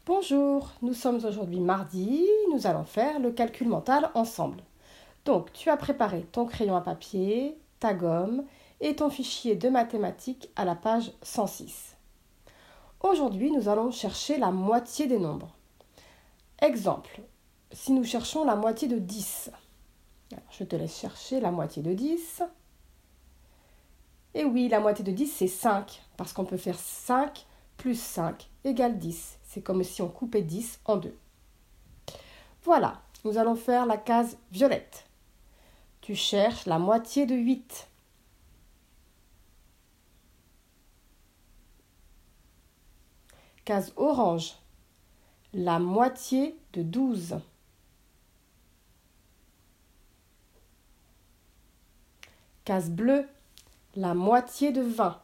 Bonjour, nous sommes aujourd'hui mardi, nous allons faire le calcul mental ensemble. Donc, tu as préparé ton crayon à papier, ta gomme et ton fichier de mathématiques à la page 106. Aujourd'hui, nous allons chercher la moitié des nombres. Exemple, si nous cherchons la moitié de 10. Alors, je te laisse chercher la moitié de 10. Et oui, la moitié de 10, c'est 5, parce qu'on peut faire 5 plus 5 égale 10. C'est comme si on coupait 10 en deux. Voilà, nous allons faire la case violette. Tu cherches la moitié de 8. Case orange, la moitié de 12. Case bleue, la moitié de 20.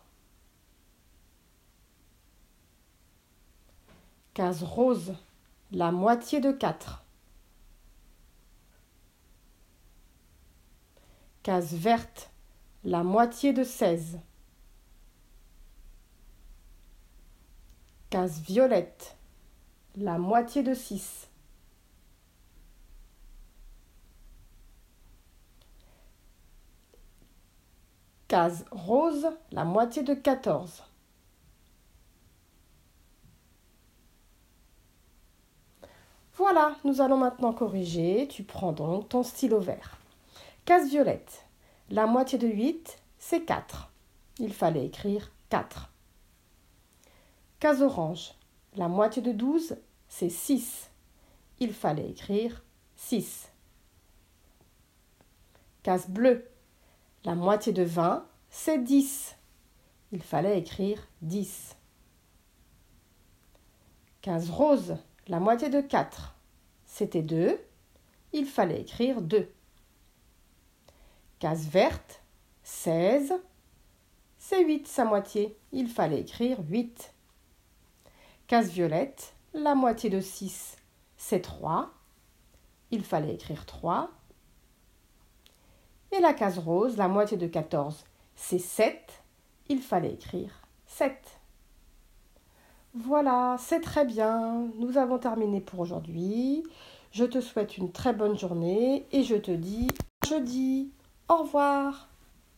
Case rose, la moitié de 4. Case verte, la moitié de 16. Case violette, la moitié de 6. Case rose, la moitié de 14. Voilà, nous allons maintenant corriger. Tu prends donc ton stylo vert. Case violette, la moitié de 8, c'est 4. Il fallait écrire 4. Case orange, la moitié de 12, c'est 6. Il fallait écrire 6. Case bleue, la moitié de 20, c'est 10. Il fallait écrire 10. Case rose, la moitié de 4, c'était 2. Il fallait écrire 2. Case verte, 16. C'est 8 sa moitié. Il fallait écrire 8. Case violette, la moitié de 6, c'est 3. Il fallait écrire 3. Et la case rose, la moitié de 14, c'est 7. Il fallait écrire 7. Voilà, c'est très bien. Nous avons terminé pour aujourd'hui. Je te souhaite une très bonne journée et je te dis à jeudi. Au revoir.